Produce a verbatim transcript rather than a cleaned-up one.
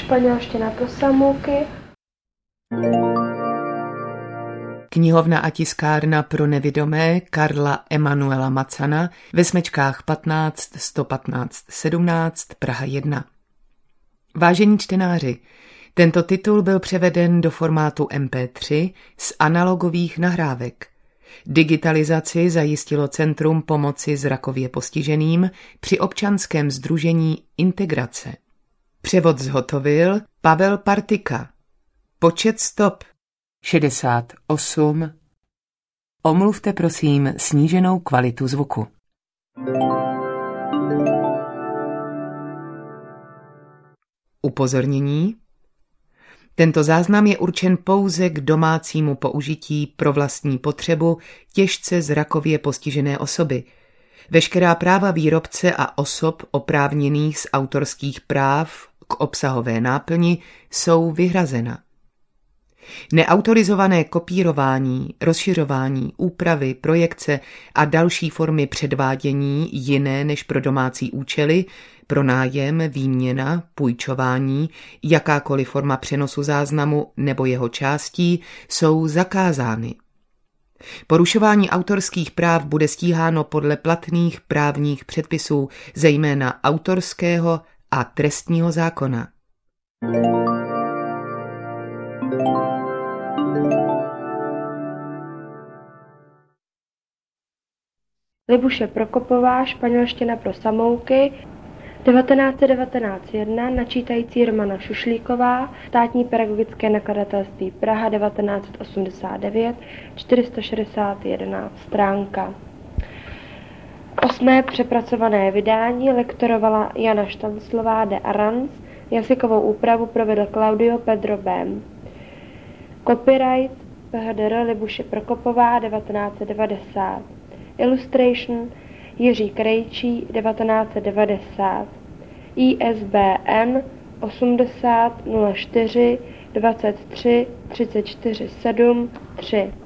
Španělština pro samouky. Knihovna a tiskárna pro nevidomé Karla Emanuela Macana ve Smečkách patnáct sto patnáct sedmnáct Praha jedna. Vážení čtenáři, tento titul byl převeden do formátu em pé tři z analogových nahrávek. Digitalizaci zajistilo Centrum pomoci zrakově postiženým při občanském sdružení Integrace. Převod zhotovil Pavel Partika. Počet stop šedesát osm. Omluvte prosím sníženou kvalitu zvuku. Upozornění. Tento záznam je určen pouze k domácímu použití pro vlastní potřebu těžce zrakově postižené osoby. Veškerá práva výrobce a osob oprávněných z autorských práv k obsahové náplni jsou vyhrazena. Neautorizované kopírování, rozšiřování, úpravy, projekce a další formy předvádění jiné než pro domácí účely, pronájem, výměna, půjčování, jakákoliv forma přenosu záznamu nebo jeho částí jsou zakázány. Porušování autorských práv bude stíháno podle platných právních předpisů, zejména autorského a trestního zákona. Libuše Prokopová, Španělština pro samouky, devatenáct set devatenáct jedna, načítající Romana Šušlíková, Státní pedagogické nakladatelství Praha, devatenáct set osmdesát devět, čtyři sta šedesát jedna stránka. Osmé přepracované vydání lektorovala Jana Štanclová de Arans, jazykovou úpravu provedl Claudio Pedro Bem. Copyright P H D R Libuše Prokopová, devatenáct set devadesát. Illustration Jiří Krejčí, devatenáct set devadesát. I S B N osmdesát nula čtyři dvacet tři třicet čtyři sedm tři.